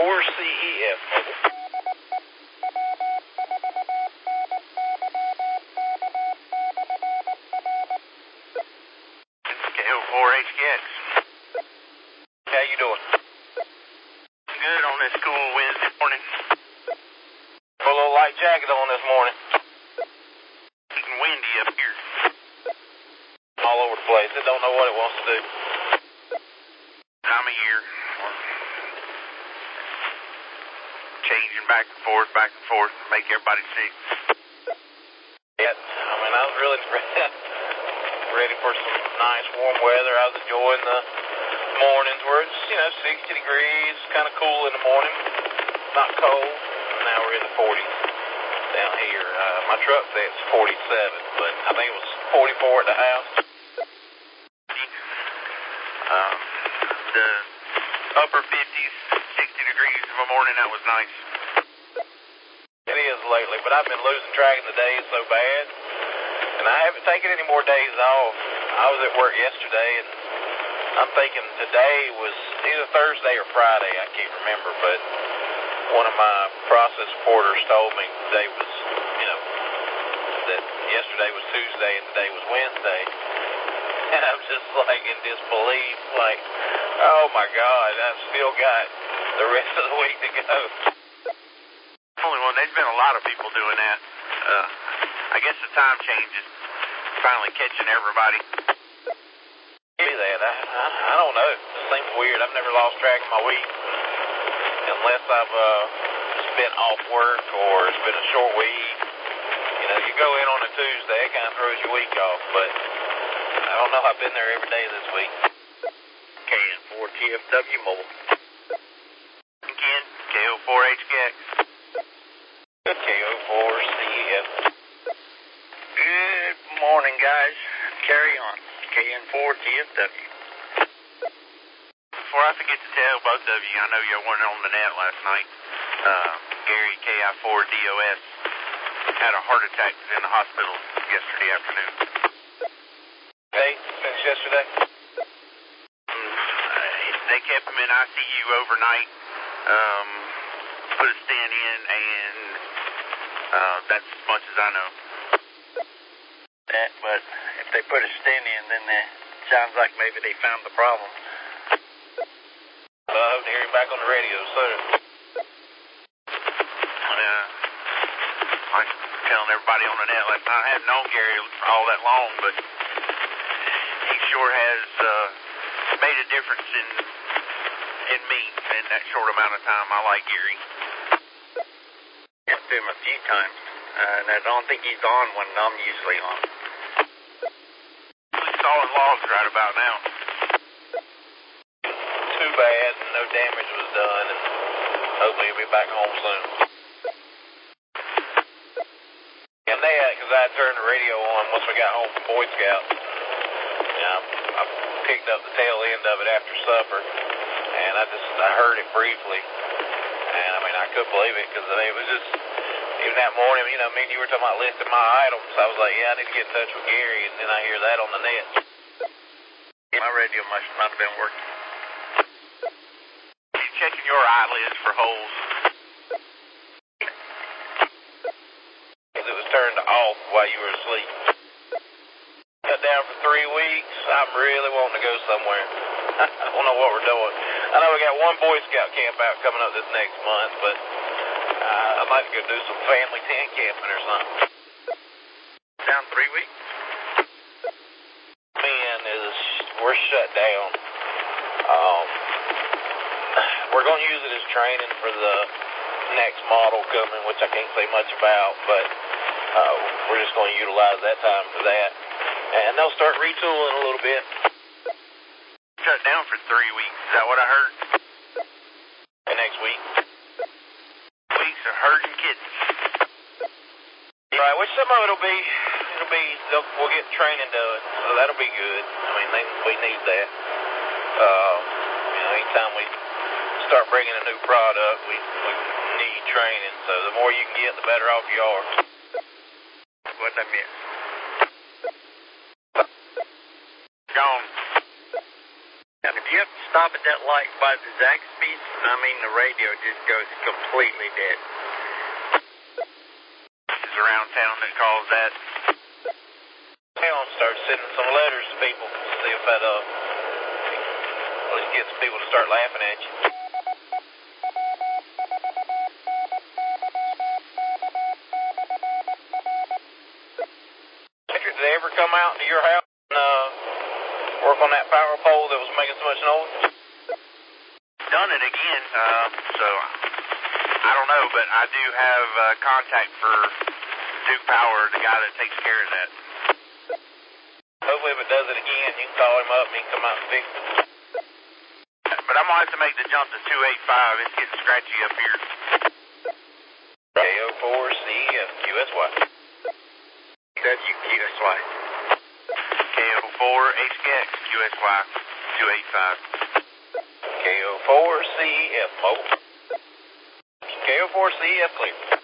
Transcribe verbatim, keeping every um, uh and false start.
four C E F. K O four H K X. How you doing? Good on this cool Wednesday morning. Put a little light jacket on this morning. Getting windy up here. All over the place. It don't know what it wants to do. Time of year. Changing back and forth, back and forth, make everybody sick. Yeah, I mean, I was really ready for some nice warm weather. I was enjoying the mornings where it's, you know, sixty degrees, kind of cool in the morning, not cold. And now we're in the forties down here. Uh, my truck says forty-seven, but I think it was forty-four at the house. Um, the upper fifties, sixty degrees of a morning, that was nice. It is lately, but I've been losing track of the days so bad, and I haven't taken any more days off. I was at work yesterday, and I'm thinking today was either Thursday or Friday, I can't remember, but one of my process porters told me today was, you know, that yesterday was Tuesday and today was Wednesday. And I'm just like in disbelief, like, oh my God, I've still got the rest of the week to go. Only one, there's been a lot of people doing that. Uh, I guess the time change is finally catching everybody. Maybe that, I, I, I don't know. It seems weird. I've never lost track of my week unless I've uh, been off work or it's been a short week. You know, you go in on a Tuesday, it kind of throws your week off, but I don't know. I've been there every day this week. K N four T F W mobile. Ken, K O four H K X. K O four C E F. Good morning, guys. Carry on. K N four T F W. Before I forget to tell both of you, I know you weren't on the net last night. Uh, Gary K I four D O S had a heart attack in the hospital yesterday afternoon. Hey, since yesterday? Mm, uh, they kept him in I C U overnight, um, put a stent in, and uh, that's as much as I know. That, but if they put a stent in, then it sounds like maybe they found the problem. Well, I hope to hear you back on the radio soon. Uh, like telling everybody on the net last night, I hadn't known Gary all that long, but he sure has uh, made a difference in in me in that short amount of time. I like Gary. I've been him a few times, uh, and I don't think he's on when I'm usually on. He's sawing logs right about now. Too bad, no damage was done, and hopefully he'll be back home soon. And they had, because I had turned the radio on once we got home from Boy Scouts. Yeah, I picked up the tail end of it after supper, and I just, I heard it briefly. And I mean, I couldn't believe it, because I mean, it was just, even that morning, you know, me and you were talking about listing my items. I was like, yeah, I need to get in touch with Gary, and then I hear that on the net. My radio must not have been working. Are you checking your eyelids for holes? It was turned off while you were asleep. Cut down for three weeks. I'm really wanting to go somewhere. I don't know what we're doing. I know we got one Boy Scout camp out coming up this next month, but uh, I'd like to go do some family tent camping or something. Down three weeks? Man, is we're shut down. Um, we're going to use it as training for the next model coming, which I can't say much about, but uh, we're just going to utilize that time for that. And they'll start retooling a little bit. Shut down for three weeks. Is that what I heard? The next week. Weeks of herding kittens. Right, which some of it'll be, it'll be, they'll, we'll get training done, so that'll be good. I mean, they, we need that. Uh, you know, anytime we start bringing a new product, we, we need training. So the more you can get, the better off you are. What did I miss? Gone. And if you have to stop stopping that light by the Zaxby, I mean, the radio just goes completely dead. Is around town that calls that. Town start sending some letters to people to see if that, uh, at least get some people to start laughing at you. Patrick, did they ever come out to your house and, uh, work on that power pole that was making so much noise? Done it again, uh, so I don't know, but I do have uh, contact for Duke Power, the guy that takes care of that. Hopefully if it does it again, you can call him up and he can come out and fix it. But I'm going to have to make the jump to two eighty-five. It's getting scratchy up here. K O four C F Q S Y. W Q S Y. K O four H K X Q S Y two eighty-five. K O four C F mobile. K O four C F clear.